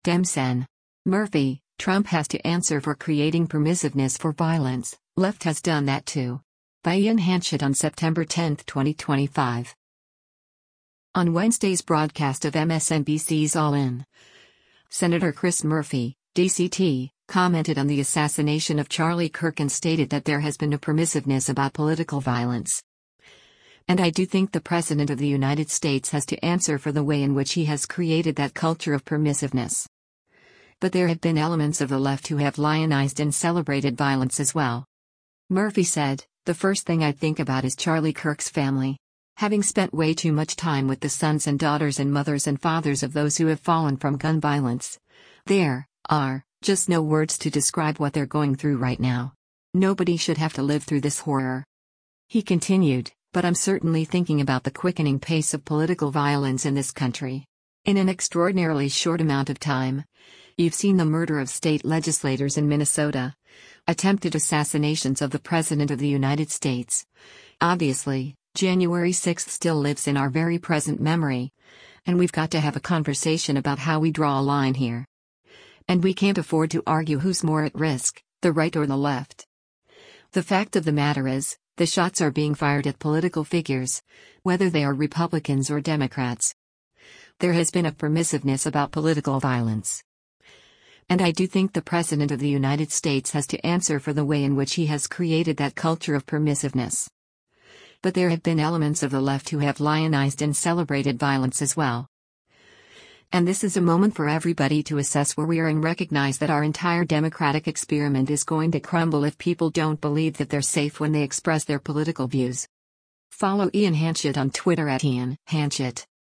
Demsen. Murphy, Trump has to answer for creating permissiveness for violence, left has done that too. By Ian Hanchett on September 10, 2025. On Wednesday's broadcast of MSNBC's All In, Senator Chris Murphy, DCT, commented on the assassination of Charlie Kirk and stated that there has been a permissiveness about political violence. And I do think the President of the United States has to answer for the way in which he has created that culture of permissiveness. But there have been elements of the left who have lionized and celebrated violence as well. Murphy said, "The first thing I think about is Charlie Kirk's family. Having spent way too much time with the sons and daughters and mothers and fathers of those who have fallen from gun violence. There are just no words to describe what they're going through right now. Nobody should have to live through this horror." He continued, "But I'm certainly thinking about the quickening pace of political violence in this country. In an extraordinarily short amount of time, you've seen the murder of state legislators in Minnesota, attempted assassinations of the President of the United States. Obviously, January 6th still lives in our very present memory, and we've got to have a conversation about how we draw a line here. And we can't afford to argue who's more at risk, the right or the left. The fact of the matter is, the shots are being fired at political figures, whether they are Republicans or Democrats. There has been a permissiveness about political violence. And I do think the President of the United States has to answer for the way in which he has created that culture of permissiveness. But there have been elements of the left who have lionized and celebrated violence as well. And this is a moment for everybody to assess where we are and recognize that our entire democratic experiment is going to crumble if people don't believe that they're safe when they express their political views." Follow Ian Hanchett on Twitter @IanHanchett.